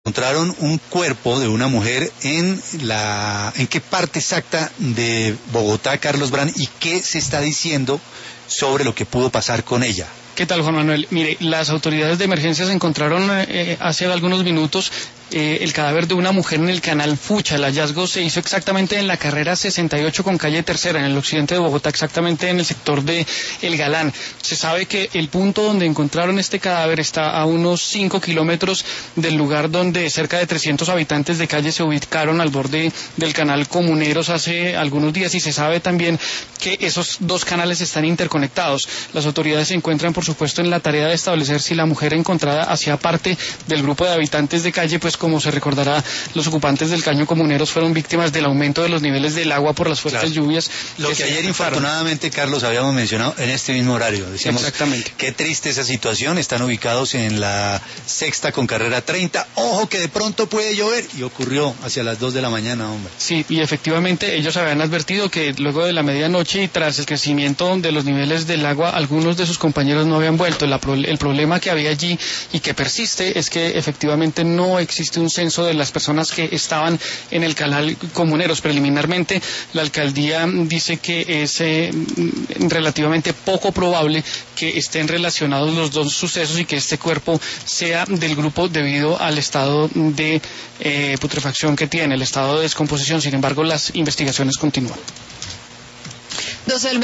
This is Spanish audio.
Encontraron un cuerpo de una mujer ¿en qué parte exacta de Bogotá, Carlos Brand, y qué se está diciendo sobre lo que pudo pasar con ella? ¿Qué tal, Juan Manuel? Mire, las autoridades de emergencias encontraron hace algunos minutos el cadáver de una mujer en el canal Fucha. El hallazgo se hizo exactamente en la carrera 68 con calle Tercera, en el occidente de Bogotá, exactamente en el sector de El Galán. Se sabe que el punto donde encontraron este cadáver está a unos 5 kilómetros del lugar donde cerca de 300 habitantes de calle se ubicaron al borde del canal Comuneros hace algunos días, y se sabe también que esos dos canales están interconectados. Las autoridades se encuentran, por supuesto, en la tarea de establecer si la mujer encontrada hacía parte del grupo de habitantes de calle, pues como se recordará, los ocupantes del caño Comuneros fueron víctimas del aumento de los niveles del agua por las fuertes lluvias. Lo que ayer infortunadamente, Carlos, habíamos mencionado en este mismo horario. Decíamos, exactamente, qué triste esa situación. Están ubicados en la sexta con carrera 30. Ojo que de pronto puede llover, y ocurrió hacia las 2 de la mañana, hombre. Sí, y efectivamente ellos habían advertido que luego de la medianoche y tras el crecimiento de los niveles del agua, algunos de sus compañeros no habían vuelto. El problema que había allí y que persiste es que efectivamente no existe un censo de las personas que estaban en el canal Comuneros. Preliminarmente, la alcaldía dice que es relativamente poco probable que estén relacionados los dos sucesos y que este cuerpo sea del grupo debido al estado de putrefacción que tiene, el estado de descomposición. Sin embargo, las investigaciones continúan.